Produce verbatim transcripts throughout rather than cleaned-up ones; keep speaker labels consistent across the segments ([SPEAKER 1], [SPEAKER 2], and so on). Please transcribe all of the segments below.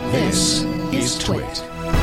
[SPEAKER 1] This is Twit.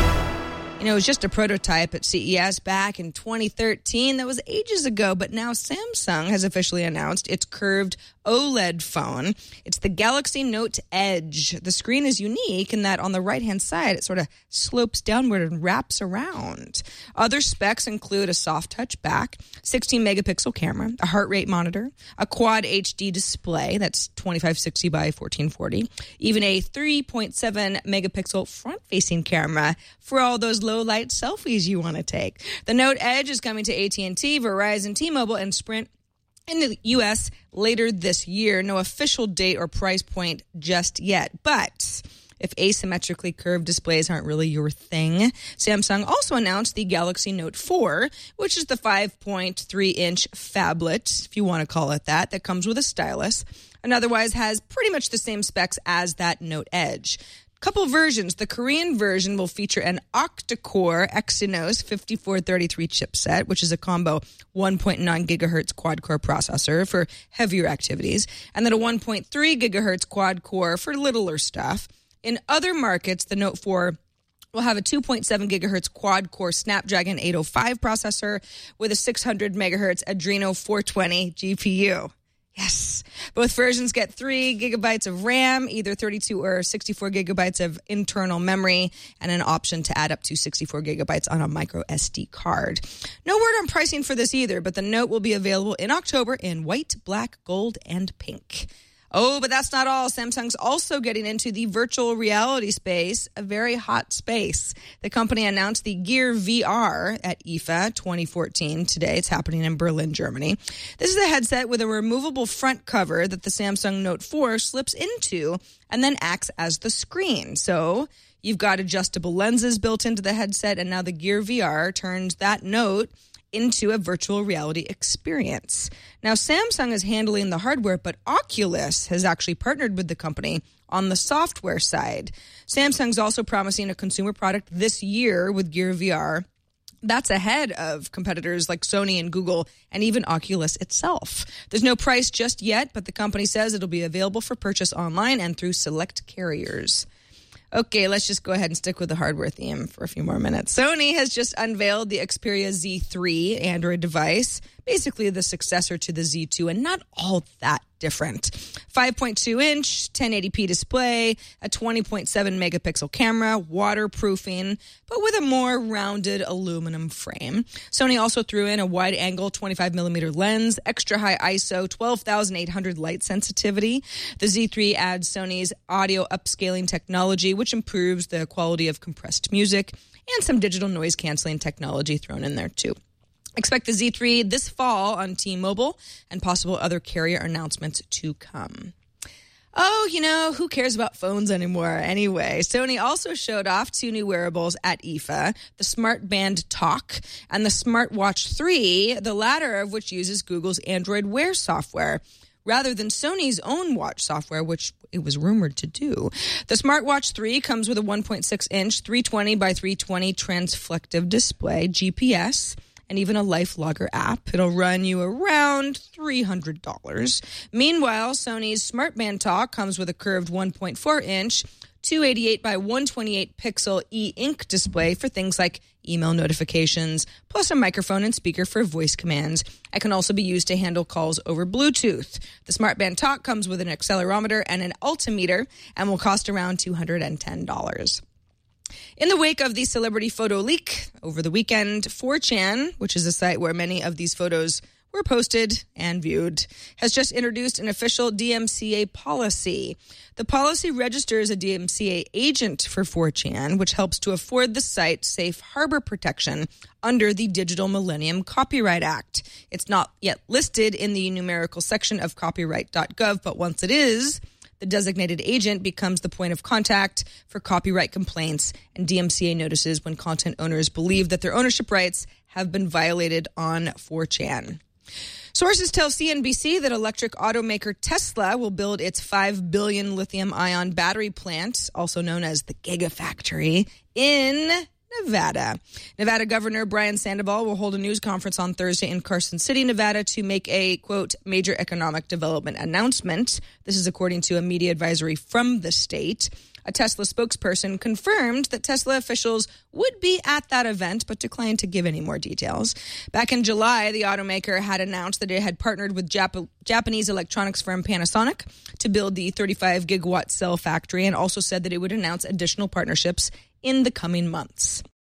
[SPEAKER 2] You know, it was just a prototype at C E S back in twenty thirteen. That was ages ago, but now Samsung has officially announced its curved OLED phone. It's the Galaxy Note Edge. The screen is unique in that on the right-hand side, it sort of slopes downward and wraps around. Other specs include a soft touch back, sixteen megapixel camera, a heart rate monitor, a quad H D display that's twenty-five sixty by fourteen forty, even a three point seven megapixel front-facing camera for all those low-light selfies you want to take. The Note Edge is coming to A T and T, Verizon, T-Mobile, and Sprint in the U S later this year. No official date or price point just yet. But if asymmetrically curved displays aren't really your thing, Samsung also announced the Galaxy Note four, which is the five point three inch phablet, if you want to call it that, that comes with a stylus and otherwise has pretty much the same specs as that Note Edge. Couple versions. The Korean version will feature an octa-core Exynos fifty-four thirty-three chipset, which is a combo one point nine gigahertz quad-core processor for heavier activities, and then a one point three gigahertz quad-core for littler stuff. In other markets, the Note four will have a two point seven gigahertz quad-core Snapdragon eight oh five processor with a six hundred megahertz Adreno four twenty G P U. Yes. Both versions get three gigabytes of RAM, either thirty-two or sixty-four gigabytes of internal memory, and an option to add up to sixty-four gigabytes on a micro S D card. No word on pricing for this either, but the Note will be available in October in white, black, gold, and pink. Oh, but that's not all. Samsung's also getting into the virtual reality space, a very hot space. The company announced the Gear V R at I F A twenty fourteen today. It's happening in Berlin, Germany. This is a headset with a removable front cover that the Samsung Note four slips into and then acts as the screen. So you've got adjustable lenses built into the headset, and now the Gear V R turns that Note into a virtual reality experience. Now, Samsung is handling the hardware, but Oculus has actually partnered with the company on the software side. Samsung's also promising a consumer product this year with Gear V R. That's ahead of competitors like Sony and Google and even Oculus itself. There's no price just yet, but the company says it'll be available for purchase online and through select carriers. Okay, let's just go ahead and stick with the hardware theme for a few more minutes. Sony has just unveiled the Xperia Z three Android device, basically the successor to the Z two, and not all that different. five point two inch, ten eighty p display, a twenty point seven megapixel camera, waterproofing, but with a more rounded aluminum frame. Sony also threw in a wide-angle twenty-five millimeter lens, extra high I S O, twelve thousand eight hundred light sensitivity. The Z three adds Sony's audio upscaling technology, which improves the quality of compressed music, and some digital noise canceling technology thrown in there too. Expect the Z three this fall on T-Mobile and possible other carrier announcements to come. Oh, you know, who cares about phones anymore anyway? Sony also showed off two new wearables at I F A, the Smart Band Talk and the Smartwatch three, the latter of which uses Google's Android Wear software, rather than Sony's own watch software, which it was rumored to do. The Smartwatch three comes with a one point six inch, three twenty by three twenty transflective display, G P S, and even a Life Logger app. It'll run you around three hundred dollars. Meanwhile, Sony's Smart Band Talk comes with a curved one point four inch, two eighty-eight by one twenty-eight pixel e-ink display for things like email notifications, plus a microphone and speaker for voice commands. It can also be used to handle calls over Bluetooth. The Smart Band Talk comes with an accelerometer and an altimeter and will cost around two hundred ten dollars. In the wake of the celebrity photo leak over the weekend, four chan, which is a site where many of these photos were posted and viewed, has just introduced an official D M C A policy. The policy registers a D M C A agent for four chan, which helps to afford the site safe harbor protection under the Digital Millennium Copyright Act. It's not yet listed in the numerical section of copyright dot gov, but once it is, the designated agent becomes the point of contact for copyright complaints and D M C A notices when content owners believe that their ownership rights have been violated on four chan. Sources tell C N B C that electric automaker Tesla will build its five billion lithium-ion battery plant, also known as the Gigafactory, in Nevada. Nevada Governor Brian Sandoval will hold a news conference on Thursday in Carson City, Nevada, to make a, quote, major economic development announcement. This is according to a media advisory from the state. A Tesla spokesperson confirmed that Tesla officials would be at that event, but declined to give any more details. Back in July, the automaker had announced that it had partnered with Jap- Japanese electronics firm Panasonic to build the thirty-five gigawatt cell factory, and also said that it would announce additional partnerships in the coming months.